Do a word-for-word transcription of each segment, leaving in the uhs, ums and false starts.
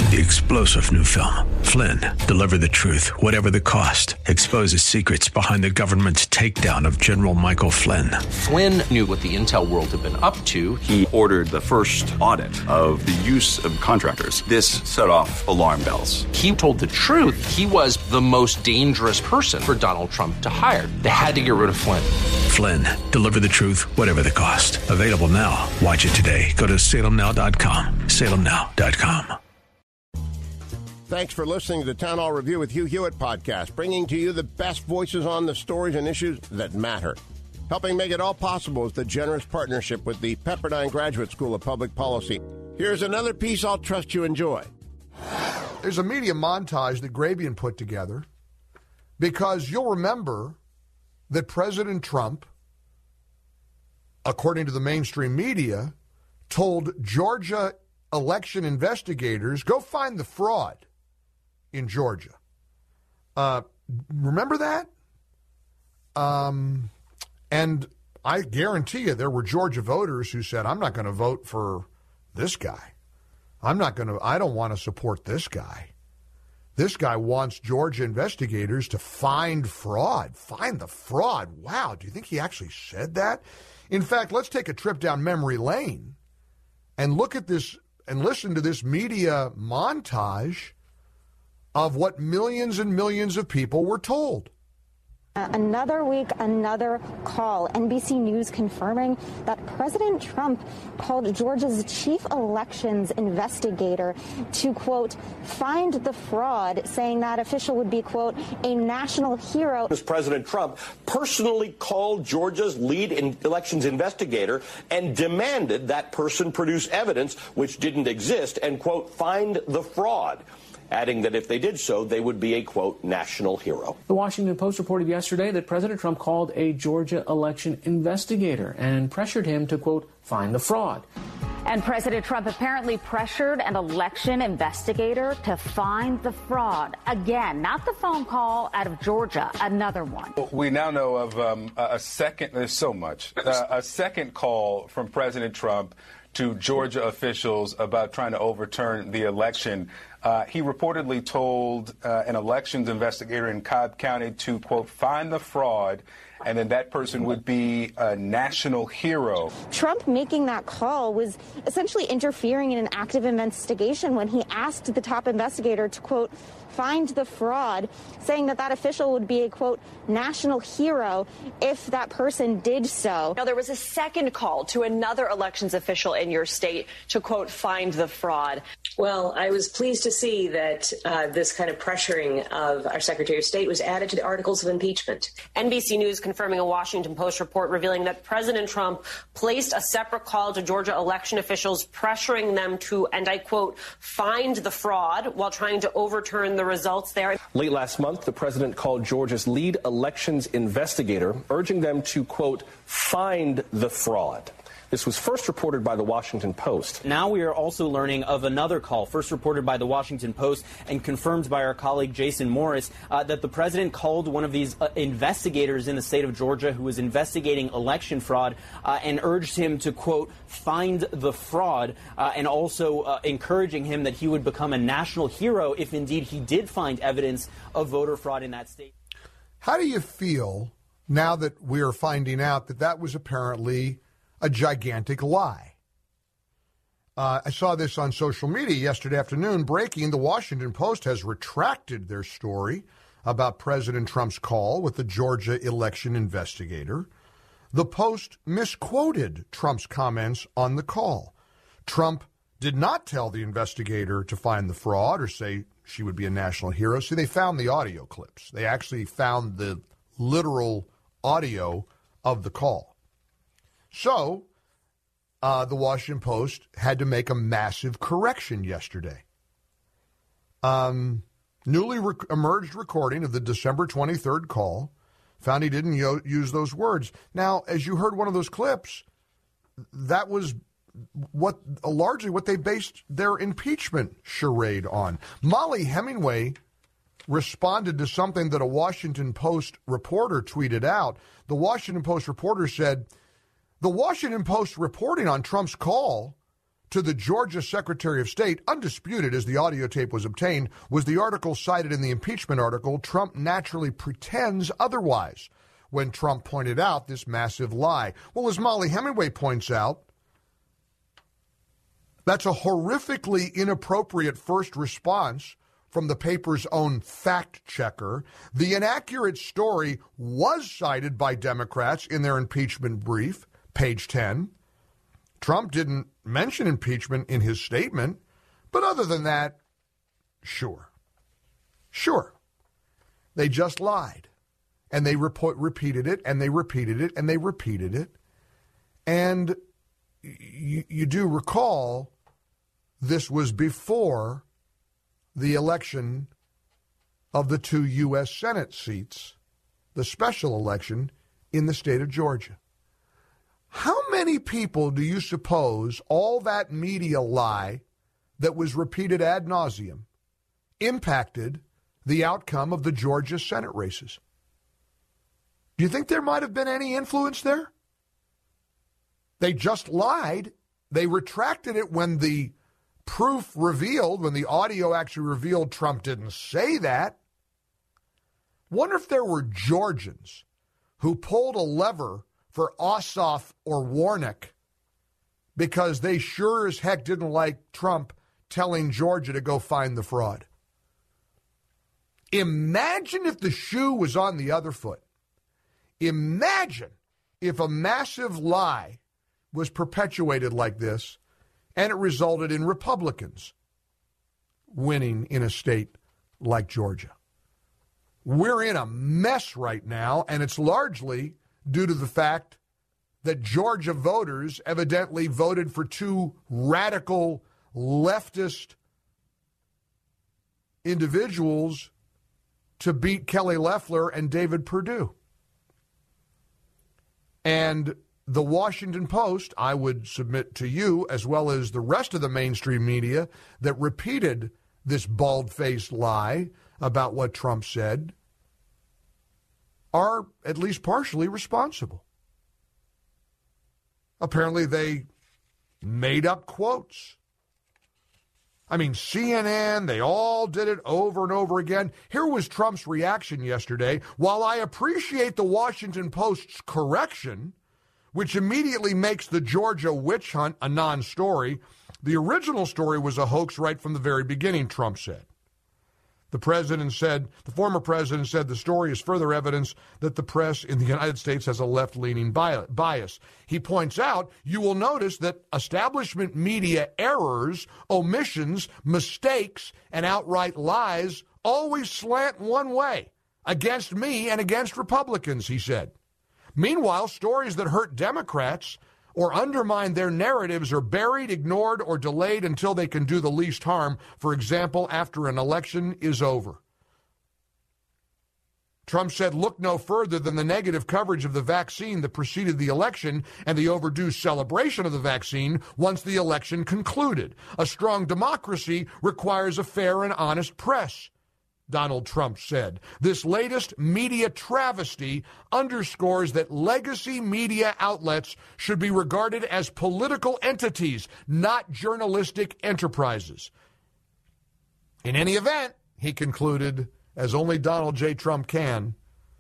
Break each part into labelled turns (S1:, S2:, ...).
S1: The explosive new film, Flynn, deliver the truth, whatever the cost, exposes secrets behind the government's takedown of General Michael Flynn.
S2: Flynn knew what the intel world had been up to.
S3: He ordered the first audit of the use of contractors. This set off alarm bells.
S2: He told the truth. He was the most dangerous person for Donald Trump to hire. They had to get rid of Flynn.
S1: Flynn, deliver the truth, whatever the cost. Available now. Watch it today. Go to salem now dot com. salem now dot com.
S4: Thanks for listening to the Town Hall Review with Hugh Hewitt podcast, bringing to you the best voices on the stories and issues that matter. Helping make it all possible is the generous partnership with the Pepperdine Graduate School of Public Policy. Here's another piece I'll trust you enjoy.
S5: There's a media montage that Grabien put together because you'll remember that President Trump, according to the mainstream media, told Georgia election investigators, go find the fraud in Georgia. Uh, remember that? Um, and I guarantee you there were Georgia voters who said, I'm not going to vote for this guy. I'm not going to, I don't want to support this guy. This guy wants Georgia investigators to find fraud. Find the fraud. Wow, do you think he actually said that? In fact, let's take a trip down memory lane and look at this and listen to this media montage of what millions and millions of people were told.
S6: Uh, another week, another call. N B C News confirming that President Trump called Georgia's chief elections investigator to, quote, find the fraud, saying that official would be, quote, a national hero.
S7: President Trump personally called Georgia's lead in elections investigator and demanded that person produce evidence which didn't exist and, quote, find the fraud, adding that if they did so, they would be a, quote, national hero.
S8: The Washington Post reported yesterday that President Trump called a Georgia election investigator and pressured him to, quote, find the fraud.
S9: And President Trump apparently pressured an election investigator to find the fraud. Again, not the phone call out of Georgia, another one.
S10: We now know of um, a second, there's so much, uh, a second call from President Trump to Georgia officials about trying to overturn the election. Uh, he reportedly told uh, an elections investigator in Cobb County to, quote, find the fraud, and then that person would be a national hero.
S6: Trump making that call was essentially interfering in an active investigation when he asked the top investigator to, quote, find the fraud, saying that that official would be a, quote, national hero if that person did so.
S11: Now, there was a second call to another elections official in your state to, quote, find the fraud.
S12: Well, I was pleased to see that uh, this kind of pressuring of our Secretary of State was added to the articles of impeachment.
S11: N B C News confirming a Washington Post report revealing that President Trump placed a separate call to Georgia election officials, pressuring them to, and I quote, find the fraud while trying to overturn the results there.
S7: Late last month, the president called Georgia's lead elections investigator, urging them to, quote, find the fraud. This was first reported by the Washington Post.
S13: Now we are also learning of another call, first reported by the Washington Post and confirmed by our colleague Jason Morris, uh, that the president called one of these uh, investigators in the state of Georgia who was investigating election fraud uh, and urged him to, quote, find the fraud, uh, and also uh, encouraging him that he would become a national hero if indeed he did find evidence of voter fraud in that state.
S5: How do you feel now that we are finding out that that was apparently a gigantic lie? Uh, I saw this on social media yesterday afternoon. Breaking, the Washington Post has retracted their story about President Trump's call with the Georgia election investigator. The Post misquoted Trump's comments on the call. Trump did not tell the investigator to find the fraud or say she would be a national hero. See, they found the audio clips. They actually found the literal audio of the call. So, uh, the Washington Post had to make a massive correction yesterday. Um, newly re- emerged recording of the December twenty-third call found he didn't yo- use those words. Now, as you heard one of those clips, that was what uh, largely what they based their impeachment charade on. Molly Hemingway responded to something that a Washington Post reporter tweeted out. The Washington Post reporter said, the Washington Post reporting on Trump's call to the Georgia Secretary of State, undisputed as the audio tape was obtained, was the article cited in the impeachment article. Trump naturally pretends otherwise when Trump pointed out this massive lie. Well, as Molly Hemingway points out, that's a horrifically inappropriate first response from the paper's own fact checker. The inaccurate story was cited by Democrats in their impeachment brief, page ten. Trump didn't mention impeachment in his statement, but other than that, sure. Sure. They just lied. And they report, repeated it, and they repeated it, and they repeated it. And you, you do recall this was before the election of the two U S Senate seats, the special election in the state of Georgia. How many people do you suppose all that media lie that was repeated ad nauseum impacted the outcome of the Georgia Senate races? Do you think there might have been any influence there? They just lied. They retracted it when the proof revealed, when the audio actually revealed Trump didn't say that. Wonder if there were Georgians who pulled a lever for Ossoff or Warnock because they sure as heck didn't like Trump telling Georgia to go find the fraud. Imagine if the shoe was on the other foot. Imagine if a massive lie was perpetuated like this and it resulted in Republicans winning in a state like Georgia. We're in a mess right now, and it's largely due to the fact that Georgia voters evidently voted for two radical leftist individuals to beat Kelly Loeffler and David Perdue. And the Washington Post, I would submit to you, as well as the rest of the mainstream media that repeated this bald-faced lie about what Trump said, are at least partially responsible. Apparently they made up quotes. I mean, C N N, they all did it over and over again. Here was Trump's reaction yesterday. While I appreciate the Washington Post's correction, which immediately makes the Georgia witch hunt a non-story, the original story was a hoax right from the very beginning, Trump said. The president said, the former president said the story is further evidence that the press in the United States has a left-leaning bias. He points out, you will notice that establishment media errors, omissions, mistakes, and outright lies always slant one way, against me and against Republicans, he said. Meanwhile, stories that hurt Democrats or undermine their narratives are buried, ignored, or delayed until they can do the least harm, for example, after an election is over. Trump said, look no further than the negative coverage of the vaccine that preceded the election and the overdue celebration of the vaccine once the election concluded. A strong democracy requires a fair and honest press, Donald Trump said. This latest media travesty underscores that legacy media outlets should be regarded as political entities, not journalistic enterprises. In any event, he concluded, as only Donald J. Trump can,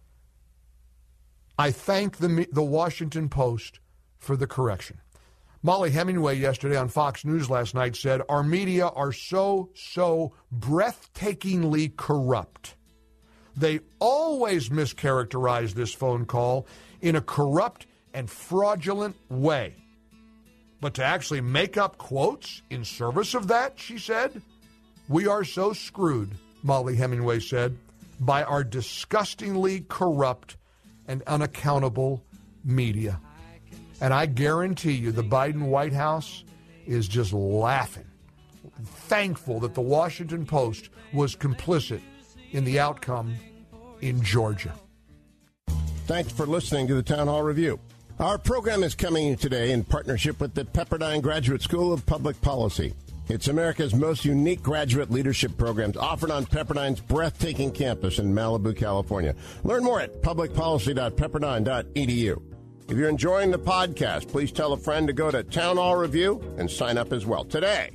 S5: I thank the, the Washington Post for the correction. Molly Hemingway yesterday on Fox News last night said, our media are so, so breathtakingly corrupt. They always mischaracterize this phone call in a corrupt and fraudulent way. But to actually make up quotes in service of that, she said, we are so screwed, Molly Hemingway said, by our disgustingly corrupt and unaccountable media. And I guarantee you the Biden White House is just laughing, thankful that the Washington Post was complicit in the outcome in Georgia.
S4: Thanks for listening to the Town Hall Review. Our program is coming today in partnership with the Pepperdine Graduate School of Public Policy. It's America's most unique graduate leadership programs offered on Pepperdine's breathtaking campus in Malibu, California. Learn more at public policy dot pepperdine dot e d u. If you're enjoying the podcast, please tell a friend to go to Town Hall Review and sign up as well today.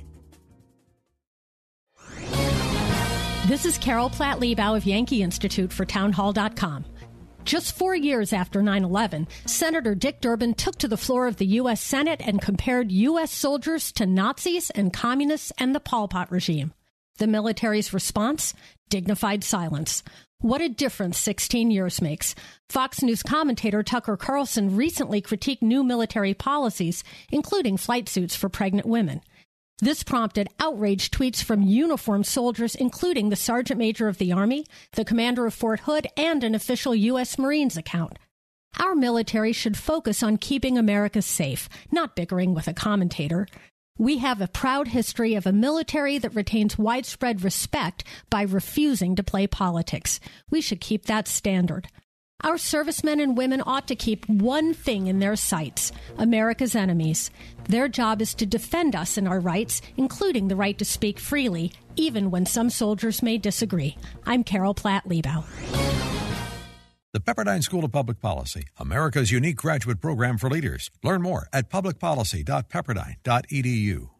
S14: This is Carol Platt-Liebau of Yankee Institute for townhall dot com. Just four years after nine eleven, Senator Dick Durbin took to the floor of the U S Senate and compared U S soldiers to Nazis and communists and the Pol Pot regime. The military's response? Dignified silence. What a difference sixteen years makes. Fox News commentator Tucker Carlson recently critiqued new military policies, including flight suits for pregnant women. This prompted outraged tweets from uniformed soldiers, including the Sergeant Major of the Army, the commander of Fort Hood, and an official U S Marines account. Our military should focus on keeping America safe, not bickering with a commentator. We have a proud history of a military that retains widespread respect by refusing to play politics. We should keep that standard. Our servicemen and women ought to keep one thing in their sights: America's enemies. Their job is to defend us and our rights, including the right to speak freely, even when some soldiers may disagree. I'm Carol Platt-Liebau.
S15: The Pepperdine School of Public Policy, America's unique graduate program for leaders. Learn more at public policy dot pepperdine dot e d u.